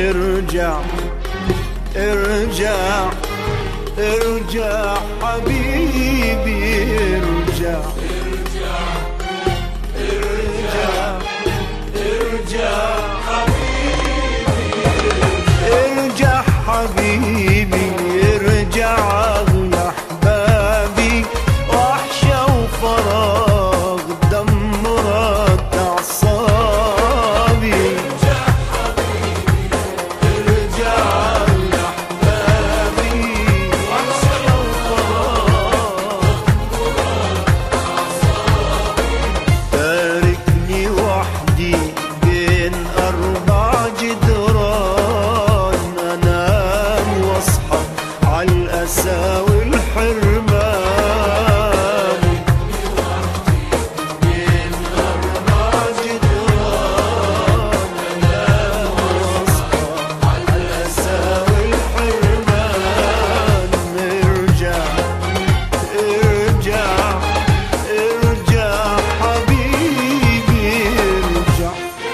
ارجع ارجع ارجع حبيبي ارجع ارجع ارجع حبيبي ارجع حبيبي ارجع اغلى احبابي وحشة وفراغ دمرت اعصابي الأسى والحرمان بين أربع جدران أنام وأصحى على الأسى والحرمان ارجع ارجع ارجع حبيبي ارجع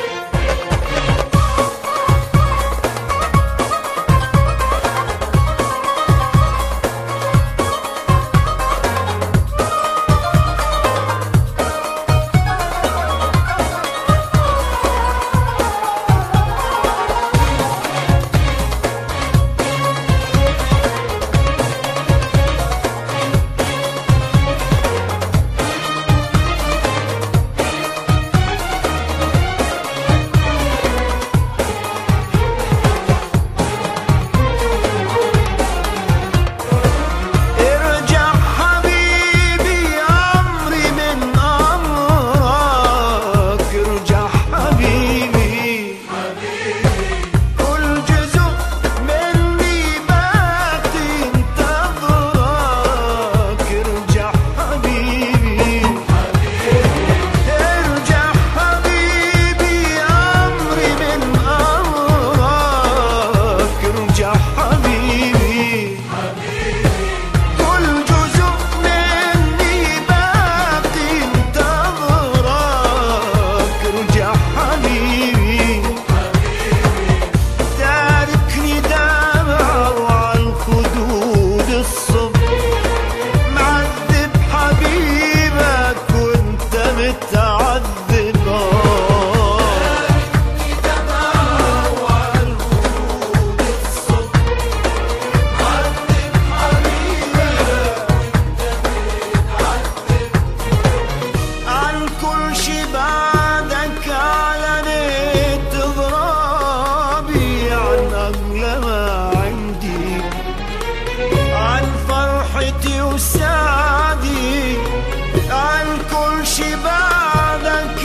وسعدي عن كل شي بعدك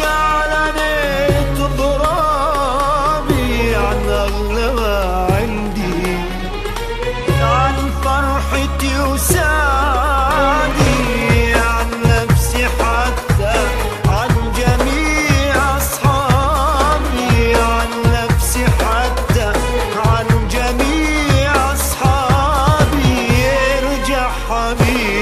علنيت ضرابي عن أغلى ما عندي عن فرحتي وسعدي عن نفسي حتى عن جميع أصحابي عن نفسي حتى عن جميع أصحابي ارجع حبيبي